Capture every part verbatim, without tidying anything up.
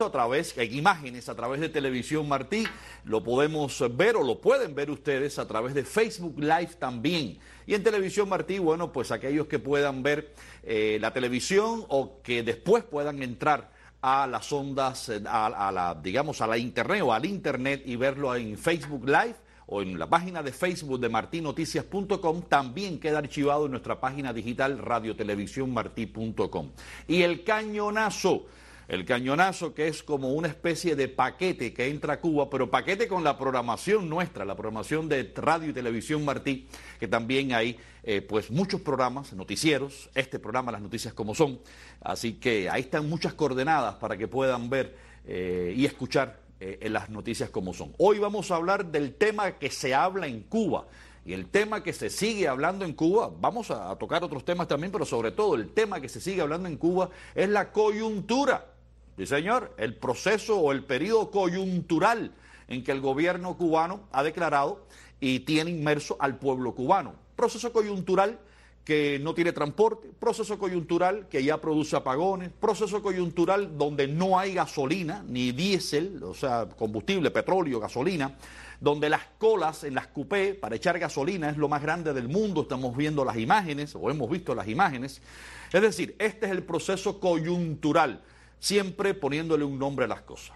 a través, en imágenes a través de Televisión Martí, lo podemos ver o lo pueden ver ustedes a través de Facebook Live también. Y en Televisión Martí, bueno, pues aquellos que puedan ver eh, la televisión o que después puedan entrar a las ondas, a, a la, digamos, a la internet o al internet y verlo en Facebook Live o en la página de Facebook de marti noticias punto com, también queda archivado en nuestra página digital radio televisión martí punto com. Y el cañonazo, el cañonazo que es como una especie de paquete que entra a Cuba, pero paquete con la programación nuestra, la programación de Radio y Televisión Martí, que también hay eh, pues muchos programas, noticieros, este programa Las Noticias Como Son, así que ahí están muchas coordenadas para que puedan ver eh, y escuchar eh, en Las Noticias Como Son. Hoy vamos a hablar del tema que se habla en Cuba. Y el tema que se sigue hablando en Cuba, vamos a, a tocar otros temas también, pero sobre todo el tema que se sigue hablando en Cuba es la coyuntura. Sí, señor, el proceso o el periodo coyuntural en que el gobierno cubano ha declarado y tiene inmerso al pueblo cubano. Proceso coyuntural que no tiene transporte, proceso coyuntural que ya produce apagones, proceso coyuntural donde no hay gasolina ni diésel, o sea, combustible, petróleo, gasolina, donde las colas en las cupé para echar gasolina es lo más grande del mundo, estamos viendo las imágenes, o hemos visto las imágenes. Es decir, este es el proceso coyuntural, siempre poniéndole un nombre a las cosas.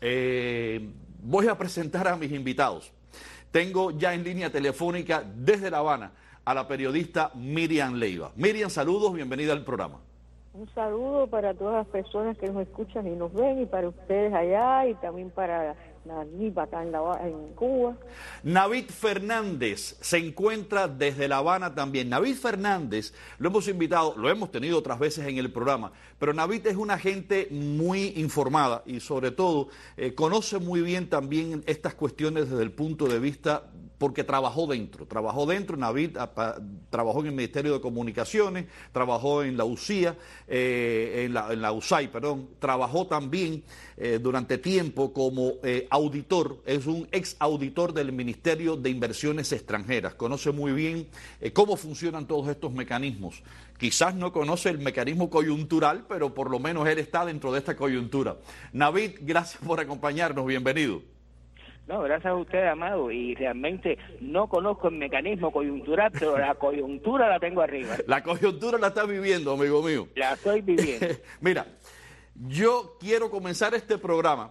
Eh, voy a presentar a mis invitados. Tengo ya en línea telefónica desde La Habana a la periodista Miriam Leiva. Miriam, saludos, bienvenida al programa. Un saludo para todas las personas que nos escuchan y nos ven, y para ustedes allá, y también para Navid acá en, la, en Cuba. Navid Fernández se encuentra desde La Habana también. Navid Fernández, lo hemos invitado, lo hemos tenido otras veces en el programa, pero Navid es una gente muy informada y sobre todo eh, conoce muy bien también estas cuestiones desde el punto de vista, porque trabajó dentro, trabajó dentro, Navid a, a, trabajó en el Ministerio de Comunicaciones, trabajó en la U C I A, eh, en, la, en la U S A I, perdón, trabajó también eh, durante tiempo como eh, auditor, es un ex auditor del Ministerio de Inversiones Extranjeras, conoce muy bien eh, cómo funcionan todos estos mecanismos. Quizás no conoce el mecanismo coyuntural, pero por lo menos él está dentro de esta coyuntura. Navid, gracias por acompañarnos, bienvenido. No, gracias a usted, Amado, y realmente no conozco el mecanismo coyuntural, pero la coyuntura la tengo arriba. La coyuntura la está viviendo, amigo mío. La estoy viviendo. Mira, yo quiero comenzar este programa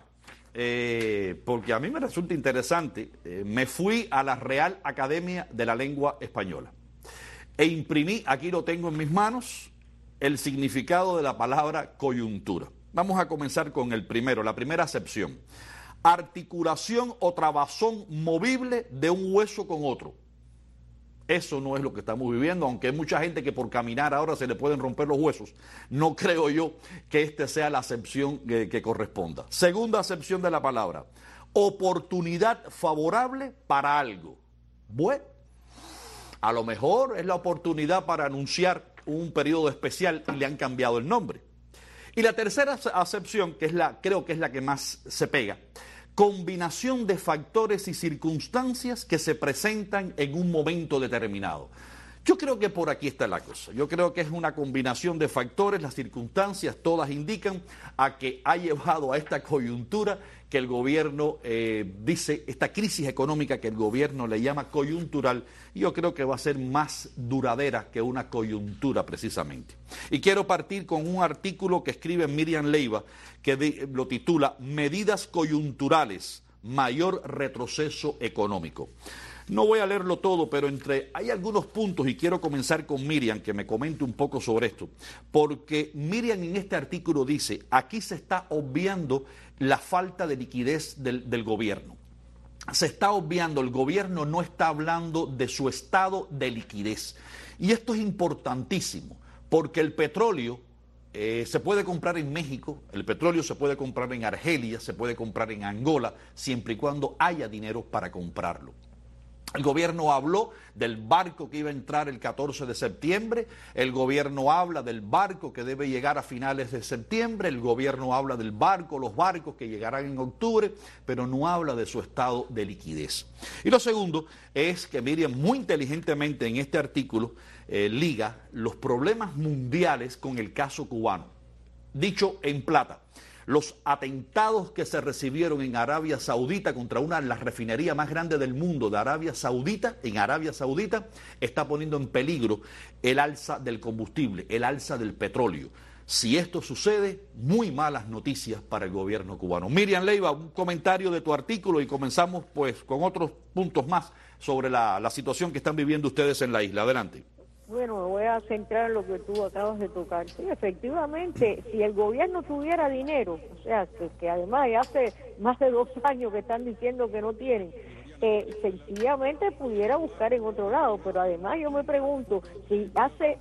eh, porque a mí me resulta interesante. Eh, me fui a la Real Academia de la Lengua Española e imprimí, aquí lo tengo en mis manos, el significado de la palabra coyuntura. Vamos a comenzar con el primero, la primera acepción. Articulación o trabazón movible de un hueso con otro. Eso no es lo que estamos viviendo, aunque hay mucha gente que por caminar ahora se le pueden romper los huesos. No creo yo que esta sea la acepción que, que corresponda. Segunda acepción de la palabra, oportunidad favorable para algo. Bueno, a lo mejor es la oportunidad para anunciar un periodo especial y le han cambiado el nombre. Y la tercera acepción, que es la, creo que es la que más se pega, combinación de factores y circunstancias que se presentan en un momento determinado. Yo creo que por aquí está la cosa. Yo creo que es una combinación de factores, las circunstancias todas indican a que ha llevado a esta coyuntura que el gobierno eh, dice, esta crisis económica que el gobierno le llama coyuntural, y yo creo que va a ser más duradera que una coyuntura precisamente. Y quiero partir con un artículo que escribe Miriam Leiva, que de, lo titula Medidas coyunturales, mayor retroceso económico. No voy a leerlo todo, pero entre hay algunos puntos, y quiero comenzar con Miriam, que me comente un poco sobre esto, porque Miriam en este artículo dice, aquí se está obviando la falta de liquidez del, del gobierno. Se está obviando, el gobierno no está hablando de su estado de liquidez. Y esto es importantísimo, porque el petróleo eh, se puede comprar en México, el petróleo se puede comprar en Argelia, se puede comprar en Angola, siempre y cuando haya dinero para comprarlo. El gobierno habló del barco que iba a entrar el catorce de septiembre, el gobierno habla del barco que debe llegar a finales de septiembre, el gobierno habla del barco, los barcos que llegarán en octubre, pero no habla de su estado de liquidez. Y lo segundo es que Miriam muy inteligentemente en este artículo eh, liga los problemas mundiales con el caso cubano. Dicho en plata, los atentados que se recibieron en Arabia Saudita contra una de las refinerías más grandes del mundo de Arabia Saudita, en Arabia Saudita, está poniendo en peligro el alza del combustible, el alza del petróleo. Si esto sucede, muy malas noticias para el gobierno cubano. Miriam Leiva, un comentario de tu artículo y comenzamos pues con otros puntos más sobre la, la situación que están viviendo ustedes en la isla. Adelante. Bueno, me voy a centrar en lo que tú acabas de tocar. Sí, efectivamente, si el gobierno tuviera dinero, o sea, que, que además ya hace más de dos años que están diciendo que no tienen, eh, sencillamente pudiera buscar en otro lado, pero además yo me pregunto, si hace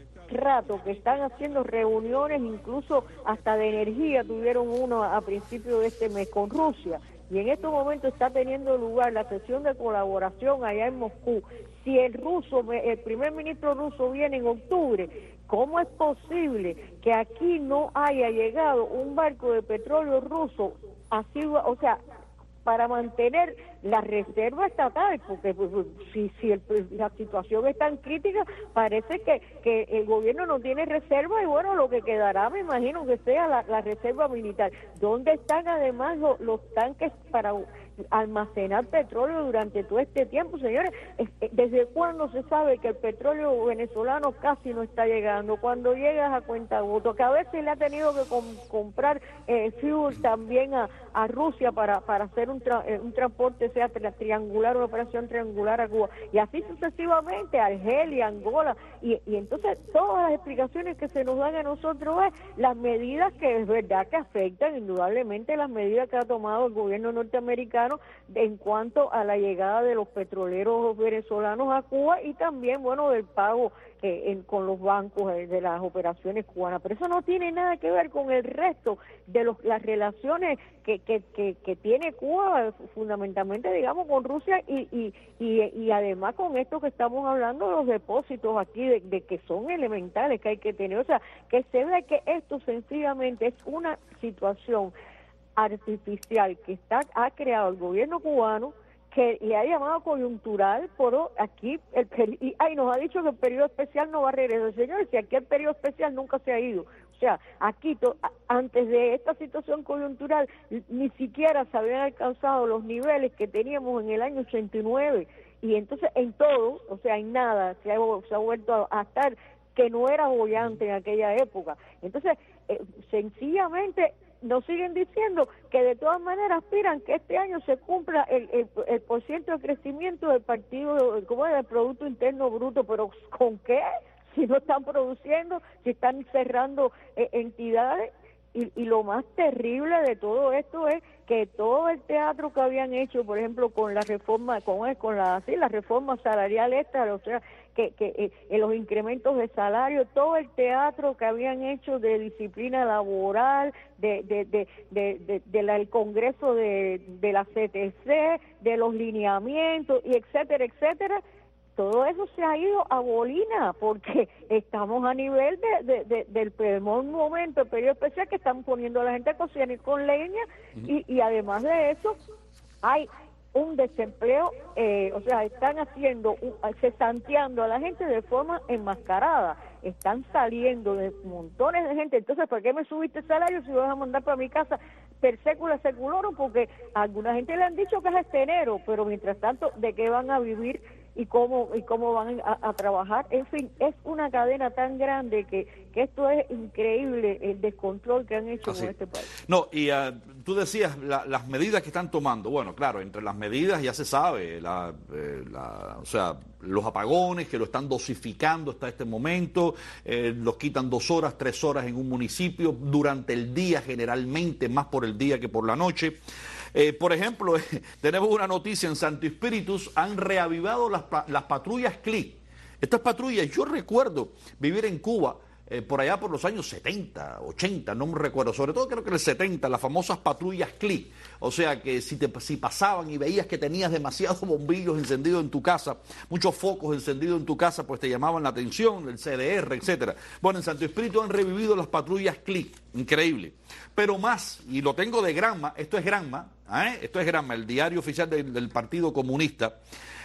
rato que están haciendo reuniones, incluso hasta de energía, tuvieron uno a principios de este mes con Rusia, y en estos momentos está teniendo lugar la sesión de colaboración allá en Moscú. Si el ruso, el primer ministro ruso viene en octubre, ¿cómo es posible que aquí no haya llegado un barco de petróleo ruso así, o sea, para mantener la reserva estatal? Porque pues, si, si el, la situación es tan crítica, parece que, que el gobierno no tiene reserva y bueno, lo que quedará, me imagino que sea la, la reserva militar. ¿Dónde están además los, los tanques para almacenar petróleo durante todo este tiempo, señores? ¿Desde cuándo se sabe que el petróleo venezolano casi no está llegando? Cuando llegas a cuentagotas, que a veces le ha tenido que com comprar eh, fuel también a, a Rusia para, para hacer un, tra un transporte, sea tri triangular, una operación triangular a Cuba, y así sucesivamente, Argelia, Angola, y, y entonces todas las explicaciones que se nos dan a nosotros es las medidas que es verdad que afectan, indudablemente las medidas que ha tomado el gobierno norteamericano en cuanto a la llegada de los petroleros venezolanos a Cuba y también, bueno, del pago eh, en, con los bancos eh, de las operaciones cubanas. Pero eso no tiene nada que ver con el resto de los, las relaciones que, que, que, que tiene Cuba, fundamentalmente, digamos, con Rusia y, y, y, y además con esto que estamos hablando de los depósitos aquí, de, de que son elementales que hay que tener. O sea, que se ve que esto sencillamente es una situación artificial que está ha creado el gobierno cubano, que le ha llamado coyuntural, por aquí el y ay, nos ha dicho que el periodo especial no va a regresar. Señores, si aquí el periodo especial nunca se ha ido, o sea, aquí to, antes de esta situación coyuntural ni siquiera se habían alcanzado los niveles que teníamos en el año ochenta y nueve, y entonces en todo, o sea, en nada se ha, se ha vuelto a, a estar que no era bollante en aquella época. Entonces, eh, sencillamente nos siguen diciendo que de todas maneras aspiran que este año se cumpla el, el, el porciento de crecimiento del partido, como es, del Producto Interno Bruto, pero ¿con qué? Si no están produciendo, si están cerrando eh, entidades. Y, y lo más terrible de todo esto es que todo el teatro que habían hecho, por ejemplo, con la reforma, con, con la, sí, la reforma salarial esta, o sea, que, que eh, en los incrementos de salario, todo el teatro que habían hecho de disciplina laboral, de, de, de, de, de, de la, el Congreso de, de la C T C, de los lineamientos, y etcétera, etcétera, todo eso se ha ido a bolina, porque estamos a nivel de, de, de, del primer momento, el periodo especial, que están poniendo a la gente a cocinar con leña, y, y además de eso hay un desempleo, eh, o sea, están haciendo, un, cesanteando a la gente de forma enmascarada, están saliendo de montones de gente. Entonces, ¿por qué me subiste el salario si vas a mandar para mi casa per secula seculorum? Porque a alguna gente le han dicho que es este enero, pero mientras tanto, ¿de qué van a vivir y cómo y cómo van a, a trabajar? En fin, es una cadena tan grande que, que esto es increíble, el descontrol que han hecho Así. con este país. No, y uh, tú decías la, las medidas que están tomando. Bueno, claro, entre las medidas ya se sabe, la, eh, la, o sea, los apagones que lo están dosificando hasta este momento, eh, los quitan dos horas, tres horas en un municipio, durante el día generalmente, más por el día que por la noche. Eh, por ejemplo, tenemos una noticia: en Santo Espíritus han reavivado las, las patrullas C L I. Estas patrullas, yo recuerdo vivir en Cuba eh, por allá por los años setenta, ochenta, no me recuerdo, sobre todo creo que en el setenta, las famosas patrullas C L I. O sea que si, te, si pasaban y veías que tenías demasiados bombillos encendidos en tu casa, muchos focos encendidos en tu casa, pues te llamaban la atención, el C D R, etcétera. Bueno, en Santo Espíritu han revivido las patrullas C L I, increíble. Pero más, y lo tengo de Granma, esto es Granma, ¿eh? esto es Granma, el diario oficial del, del Partido Comunista,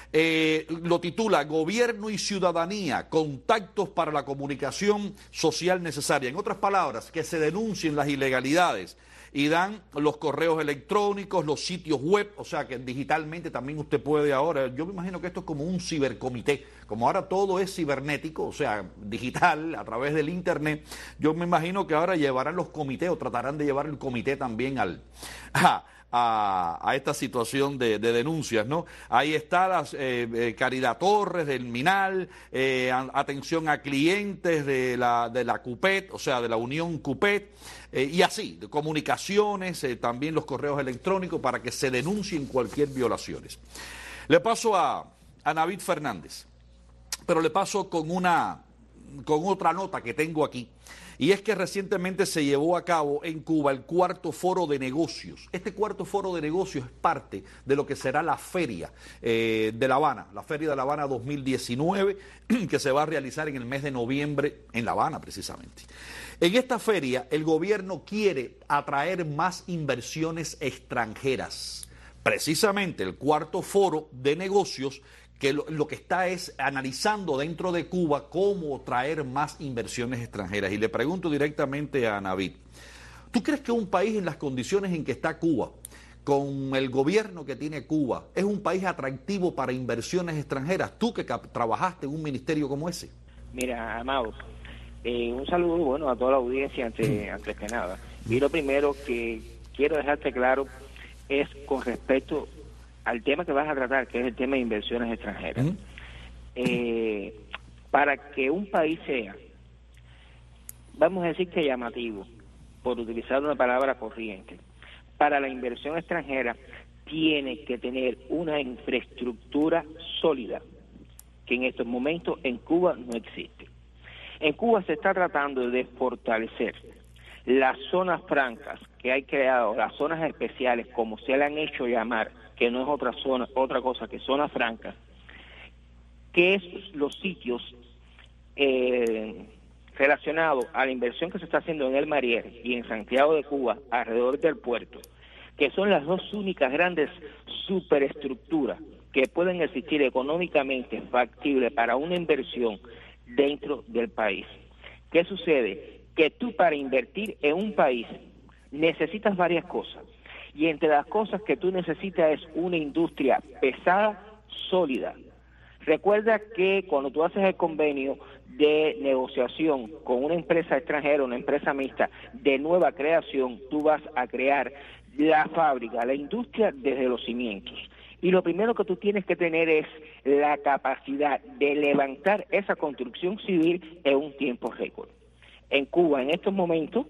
eh, lo titula Gobierno y Ciudadanía, contactos para la comunicación social necesaria. En otras palabras, que se denuncien las ilegalidades, y dan los correos electrónicos, los sitios web, o sea que digitalmente también usted puede ahora, yo me imagino que esto es como un cibercomité, como ahora todo es cibernético, o sea, digital, a través del internet, yo me imagino que ahora llevarán los comités o tratarán de llevar el comité también al... A, A, a esta situación de, de denuncias, ¿no? Ahí está las, eh, eh, Caridad Torres del Minal, eh, a, atención a clientes de la, de la CUPET, o sea, de la Unión CUPET, eh, y así, de comunicaciones, eh, también los correos electrónicos para que se denuncien cualquier violaciones. Le paso a, a Navid Fernández, pero le paso con una, con otra nota que tengo aquí. Y es que recientemente se llevó a cabo en Cuba el cuarto foro de negocios. Este cuarto foro de negocios es parte de lo que será la feria eh, de La Habana, la Feria de La Habana dos mil diecinueve, que se va a realizar en el mes de noviembre en La Habana precisamente. En esta feria el gobierno quiere atraer más inversiones extranjeras. Precisamente el cuarto foro de negocios que lo, lo que está es analizando dentro de Cuba cómo traer más inversiones extranjeras. Y le pregunto directamente a Navid, ¿tú crees que un país en las condiciones en que está Cuba, con el gobierno que tiene Cuba, es un país atractivo para inversiones extranjeras? Tú que trabajaste en un ministerio como ese. Mira, Amado, eh, un saludo bueno a toda la audiencia antes, antes que nada. Y lo primero que quiero dejarte claro es con respecto al tema que vas a tratar, que es el tema de inversiones extranjeras. Uh-huh. eh, para que un país sea, vamos a decir que llamativo, por utilizar una palabra corriente, para la inversión extranjera tiene que tener una infraestructura sólida, que en estos momentos en Cuba no existe. En Cuba se está tratando de fortalecer las zonas francas que hay creado, las zonas especiales, como se le han hecho llamar, que no es otra zona, otra cosa que zona franca, que es los sitios eh, relacionados a la inversión que se está haciendo en El Mariel y en Santiago de Cuba, alrededor del puerto, que son las dos únicas grandes superestructuras que pueden existir económicamente factibles para una inversión dentro del país. ¿Qué sucede? Que tú para invertir en un país necesitas varias cosas. Y entre las cosas que tú necesitas es una industria pesada, sólida. Recuerda que cuando tú haces el convenio de negociación con una empresa extranjera, una empresa mixta de nueva creación, tú vas a crear la fábrica, la industria desde los cimientos. Y lo primero que tú tienes que tener es la capacidad de levantar esa construcción civil en un tiempo récord. En Cuba, en estos momentos,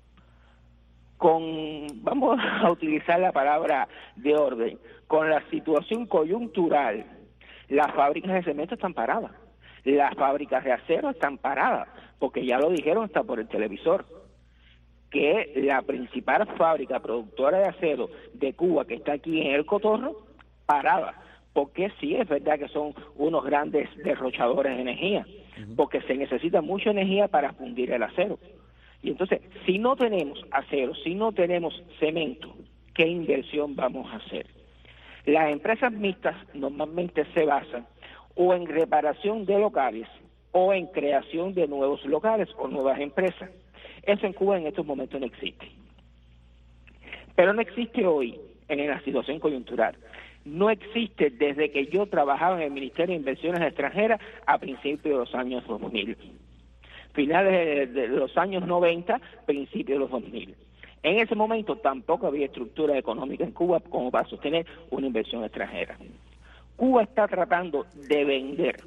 con, vamos a utilizar la palabra de orden, con la situación coyuntural, las fábricas de cemento están paradas, las fábricas de acero están paradas, porque ya lo dijeron hasta por el televisor, que la principal fábrica productora de acero de Cuba, que está aquí en El Cotorro, parada, porque sí es verdad que son unos grandes derrochadores de energía, porque se necesita mucha energía para fundir el acero. Y entonces, si no tenemos acero, si no tenemos cemento, ¿qué inversión vamos a hacer? Las empresas mixtas normalmente se basan o en reparación de locales o en creación de nuevos locales o nuevas empresas. Eso en Cuba en estos momentos no existe. Pero no existe hoy en la situación coyuntural. No existe desde que yo trabajaba en el Ministerio de Inversiones Extranjeras a principios de los años dos mil. Finales de los años noventa, principios de los dos mil. En ese momento tampoco había estructura económica en Cuba como para sostener una inversión extranjera. Cuba está tratando de vender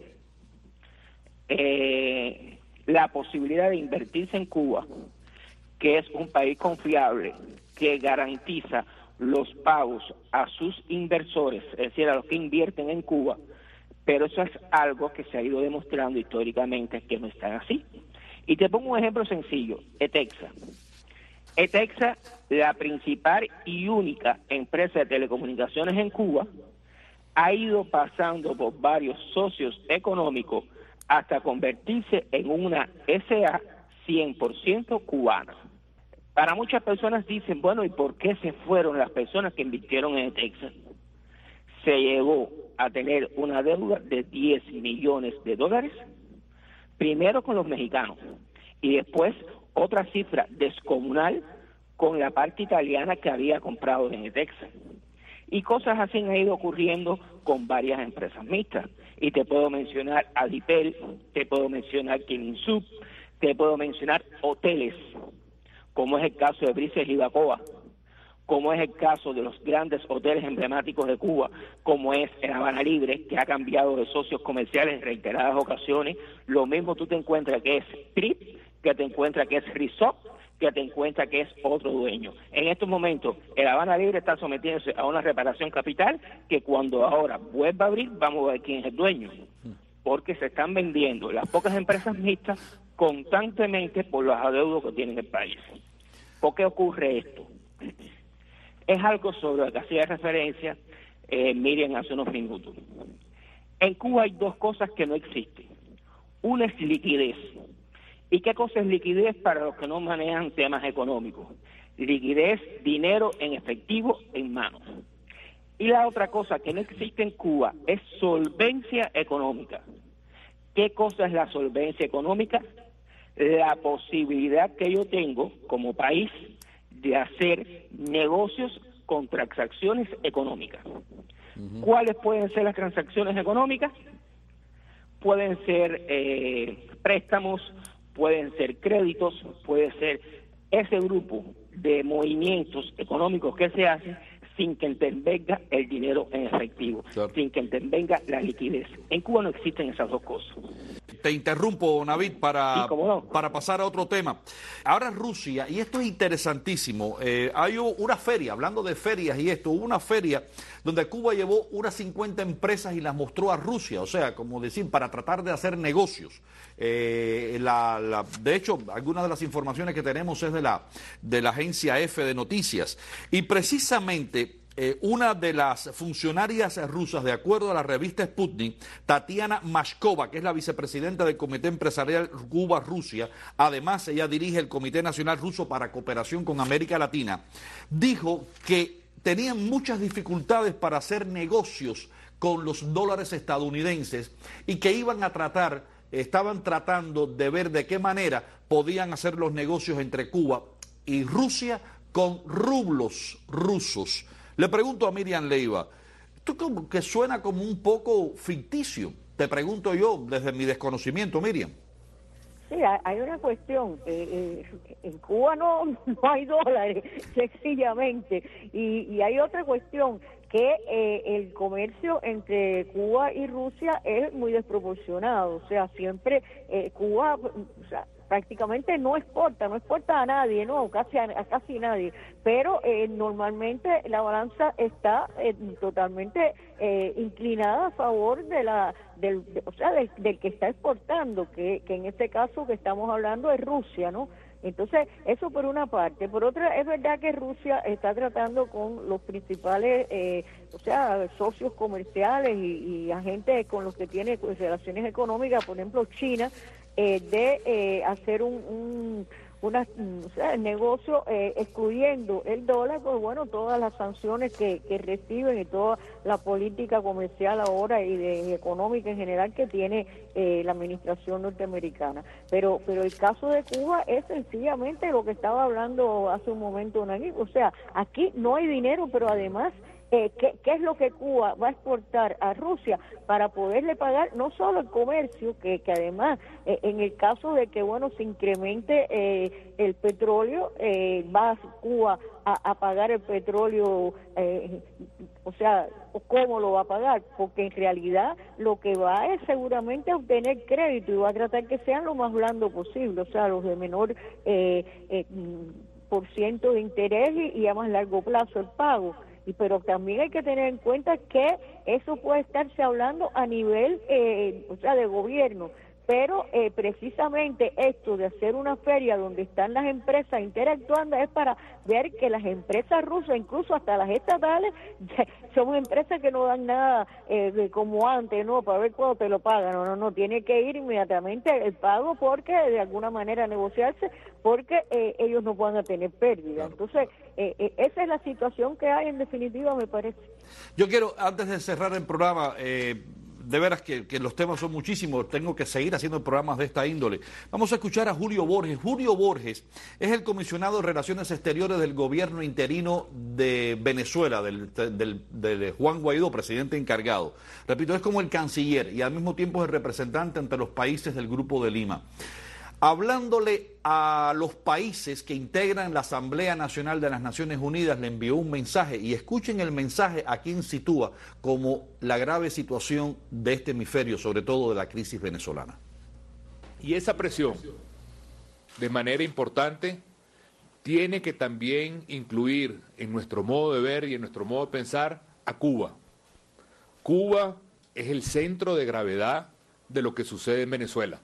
eh, la posibilidad de invertirse en Cuba, que es un país confiable, que garantiza los pagos a sus inversores, es decir, a los que invierten en Cuba, pero eso es algo que se ha ido demostrando históricamente que no están así. Y te pongo un ejemplo sencillo, Etexa. Etexa, la principal y única empresa de telecomunicaciones en Cuba, ha ido pasando por varios socios económicos hasta convertirse en una S A cien por ciento cubana. Para muchas personas dicen, bueno, ¿y por qué se fueron las personas que invirtieron en Etexa? Se llegó a tener una deuda de diez millones de dólares, primero con los mexicanos, y después otra cifra descomunal con la parte italiana que había comprado en Texas. Y cosas así han ido ocurriendo con varias empresas mixtas. Y te puedo mencionar Adipel, te puedo mencionar Kinsub, te puedo mencionar hoteles, como es el caso de Brises y Bacoa, como es el caso de los grandes hoteles emblemáticos de Cuba, como es el Habana Libre, que ha cambiado de socios comerciales en reiteradas ocasiones. Lo mismo tú te encuentras que es Trip, que te encuentras que es Resort, que te encuentras que es otro dueño. En estos momentos, el Habana Libre está sometiéndose a una reparación capital que cuando ahora vuelva a abrir, vamos a ver quién es el dueño. Porque se están vendiendo las pocas empresas mixtas constantemente por los adeudos que tiene el país. ¿Por qué ocurre esto? Es algo sobre lo que hacía referencia eh, Miriam hace unos minutos. En Cuba hay dos cosas que no existen. Una es liquidez. ¿Y qué cosa es liquidez para los que no manejan temas económicos? Liquidez, dinero en efectivo en mano. Y la otra cosa que no existe en Cuba es solvencia económica. ¿Qué cosa es la solvencia económica? La posibilidad que yo tengo como país de hacer negocios con transacciones económicas. Uh-huh. ¿Cuáles pueden ser las transacciones económicas? Pueden ser eh, préstamos, pueden ser créditos, puede ser ese grupo de movimientos económicos que se hacen sin que intervenga el dinero en efectivo, claro, sin que intervenga la liquidez. En Cuba no existen esas dos cosas. Te interrumpo, Navid, para, sí, ¿cómo no? para pasar a otro tema. Ahora Rusia, y esto es interesantísimo, eh, hay una feria, hablando de ferias y esto, hubo una feria donde Cuba llevó unas cincuenta empresas y las mostró a Rusia, o sea, como decir, para tratar de hacer negocios. Eh, la, la, de hecho, algunas de las informaciones que tenemos es de la, de la agencia F de Noticias, y precisamente Eh, una de las funcionarias rusas, de acuerdo a la revista Sputnik, Tatiana Mashkova, que es la vicepresidenta del Comité Empresarial Cuba-Rusia, además ella dirige el Comité Nacional Ruso para Cooperación con América Latina, dijo que tenían muchas dificultades para hacer negocios con los dólares estadounidenses y que iban a tratar, estaban tratando de ver de qué manera podían hacer los negocios entre Cuba y Rusia con rublos rusos. Le pregunto a Miriam Leiva, esto como que suena como un poco ficticio, te pregunto yo desde mi desconocimiento, Miriam. Sí, hay una cuestión, eh, eh, en Cuba no, no hay dólares, sencillamente, y, y hay otra cuestión, que eh, el comercio entre Cuba y Rusia es muy desproporcionado, o sea, siempre eh, Cuba, o sea, prácticamente no exporta, no exporta a nadie, no, casi a, a casi nadie, pero eh, normalmente la balanza está eh, totalmente eh, inclinada a favor de la, del, de, o sea, del, del que está exportando, que, que en este caso que estamos hablando es Rusia, ¿no? Entonces, eso por una parte. Por otra, es verdad que Rusia está tratando con los principales, eh, o sea, socios comerciales y, y agentes con los que tiene relaciones económicas, por ejemplo, China, eh, de eh, hacer un, un una, o sea, el negocio eh, excluyendo el dólar, pues bueno, todas las sanciones que, que reciben y toda la política comercial ahora y de y económica en general que tiene eh, la administración norteamericana. Pero pero el caso de Cuba es sencillamente lo que estaba hablando hace un momento, Nagui, o sea, aquí no hay dinero, pero además Eh, ¿qué, ¿qué es lo que Cuba va a exportar a Rusia para poderle pagar no solo el comercio, que, que además eh, en el caso de que bueno se incremente eh, el petróleo, eh, va Cuba a, a pagar el petróleo, eh, o sea, ¿cómo lo va a pagar? Porque en realidad lo que va es seguramente a obtener crédito y va a tratar que sean lo más blando posible, o sea, los de menor eh, eh, por ciento de interés y, y a más largo plazo el pago. Y, pero también hay que tener en cuenta que eso puede estarse hablando a nivel, eh, o sea, de gobierno, pero eh, precisamente esto de hacer una feria donde están las empresas interactuando es para ver que las empresas rusas, incluso hasta las estatales, son empresas que no dan nada eh, como antes, ¿no? Para ver cuándo te lo pagan, no, no, no, tiene que ir inmediatamente el pago porque de alguna manera negociarse, porque eh, ellos no van a tener pérdida. Entonces, eh, eh, esa es la situación que hay en definitiva, me parece. Yo quiero, antes de cerrar el programa, eh, de veras que, que los temas son muchísimos, tengo que seguir haciendo programas de esta índole. Vamos a escuchar a Julio Borges. Julio Borges es el comisionado de Relaciones Exteriores del gobierno interino de Venezuela, del, del, del Juan Guaidó, presidente encargado. Repito, es como el canciller y al mismo tiempo es el representante ante los países del Grupo de Lima. Hablándole a los países que integran la Asamblea Nacional de las Naciones Unidas, le envió un mensaje, y escuchen el mensaje a quien sitúa como la grave situación de este hemisferio, sobre todo de la crisis venezolana. Y esa presión, de manera importante, tiene que también incluir en nuestro modo de ver y en nuestro modo de pensar a Cuba. Cuba es el centro de gravedad de lo que sucede en Venezuela.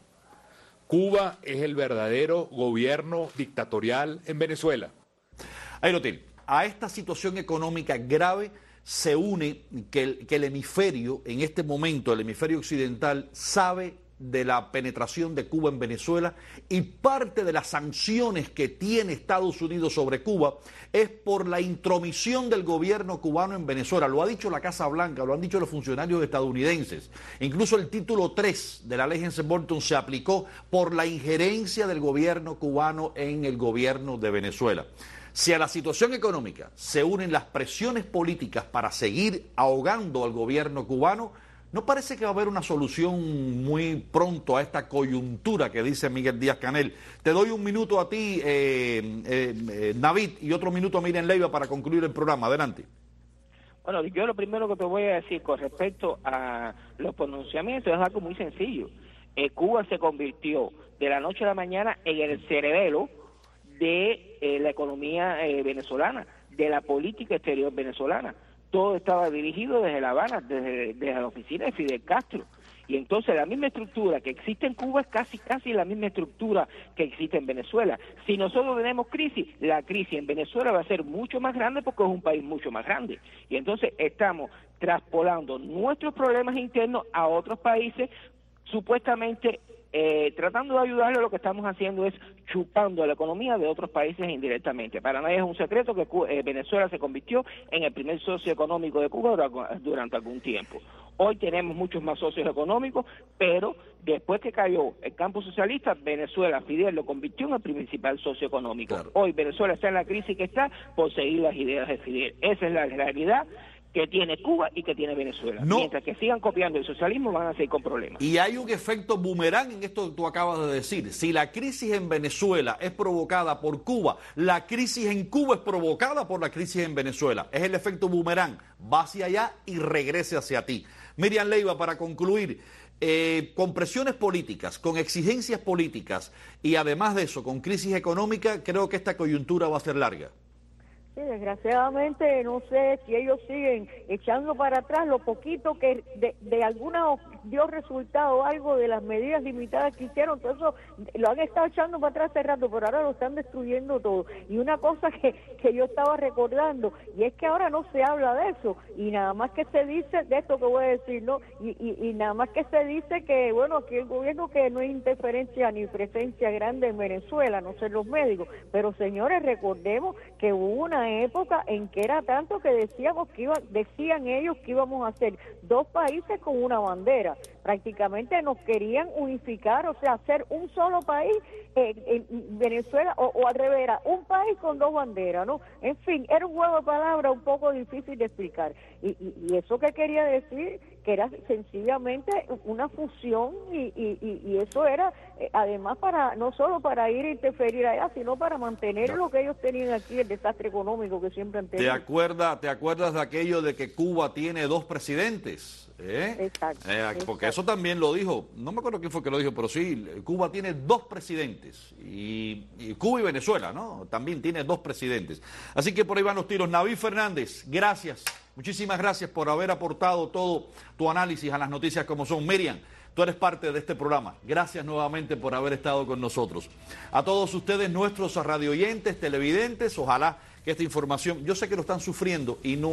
Cuba es el verdadero gobierno dictatorial en Venezuela. Ahí lo tiene. A esta situación económica grave se une que el, que el hemisferio, en este momento, el hemisferio occidental, sabe de la penetración de Cuba en Venezuela, y parte de las sanciones que tiene Estados Unidos sobre Cuba es por la intromisión del gobierno cubano en Venezuela. Lo ha dicho la Casa Blanca, lo han dicho los funcionarios estadounidenses. Incluso el título tres de la ley Helms-Burton se aplicó por la injerencia del gobierno cubano en el gobierno de Venezuela. Si a la situación económica se unen las presiones políticas para seguir ahogando al gobierno cubano, ¿no parece que va a haber una solución muy pronto a esta coyuntura que dice Miguel Díaz-Canel? Te doy un minuto a ti, eh, eh, eh, Navid, y otro minuto a Miriam Leiva para concluir el programa. Adelante. Bueno, yo lo primero que te voy a decir con respecto a los pronunciamientos es algo muy sencillo. Eh, Cuba se convirtió de la noche a la mañana en el cerebelo de eh, la economía eh, venezolana, de la política exterior venezolana. Todo estaba dirigido desde La Habana, desde, desde la oficina de Fidel Castro. Y entonces la misma estructura que existe en Cuba es casi casi la misma estructura que existe en Venezuela. Si nosotros tenemos crisis, la crisis en Venezuela va a ser mucho más grande porque es un país mucho más grande. Y entonces estamos traspolando nuestros problemas internos a otros países, supuestamente eh, tratando de ayudarle. Lo que estamos haciendo es chupando la economía de otros países indirectamente. Para nadie es un secreto que Cuba, eh, Venezuela se convirtió en el primer socio económico de Cuba durante, durante algún tiempo. Hoy tenemos muchos más socios económicos, pero después que cayó el campo socialista, Venezuela, Fidel lo convirtió en el principal socio económico. Claro. Hoy Venezuela está en la crisis que está por seguir las ideas de Fidel. Esa es la realidad que tiene Cuba y que tiene Venezuela. No. Mientras que sigan copiando el socialismo, van a seguir con problemas. Y hay un efecto boomerang en esto que tú acabas de decir. Si la crisis en Venezuela es provocada por Cuba, la crisis en Cuba es provocada por la crisis en Venezuela. Es el efecto boomerang. Va hacia allá y regrese hacia ti. Miriam Leiva, para concluir, eh, con presiones políticas, con exigencias políticas y además de eso, con crisis económica, creo que esta coyuntura va a ser larga. Sí, desgraciadamente no sé si ellos siguen echando para atrás lo poquito que de, de alguna dio resultado algo de las medidas limitadas que hicieron. Todo eso lo han estado echando para atrás hace rato, pero ahora lo están destruyendo todo. Y una cosa que, que yo estaba recordando, y es que ahora no se habla de eso, y nada más que se dice, de esto que voy a decir, ¿no? Y, y, y nada más que se dice que, bueno, aquí el gobierno que no hay interferencia ni presencia grande en Venezuela, no sé los médicos, pero señores, recordemos que hubo una época en que era tanto que decíamos que iban, decían ellos que íbamos a ser dos países con una bandera. Prácticamente nos querían unificar, o sea, hacer un solo país eh, en Venezuela, o, o al revés, era un país con dos banderas, ¿no? En fin, era un juego de palabras un poco difícil de explicar. Y, y, y eso que quería decir, que era sencillamente una fusión, y, y, y eso era, eh, además, para no solo para ir a interferir allá, sino para mantener no. lo que ellos tenían aquí, el desastre económico que siempre han tenido. ¿Te acuerdas, te acuerdas de aquello de que Cuba tiene dos presidentes? ¿Eh? Exacto, eh, porque exacto. Eso también lo dijo, no me acuerdo quién fue que lo dijo, pero sí, Cuba tiene dos presidentes, y, y Cuba y Venezuela, ¿no? También tiene dos presidentes. Así que por ahí van los tiros. Navid Fernández, gracias, muchísimas gracias por haber aportado todo tu análisis a las noticias como son. Miriam, tú eres parte de este programa. Gracias nuevamente por haber estado con nosotros. A todos ustedes, nuestros radioyentes, televidentes, ojalá que esta información, yo sé que lo están sufriendo y no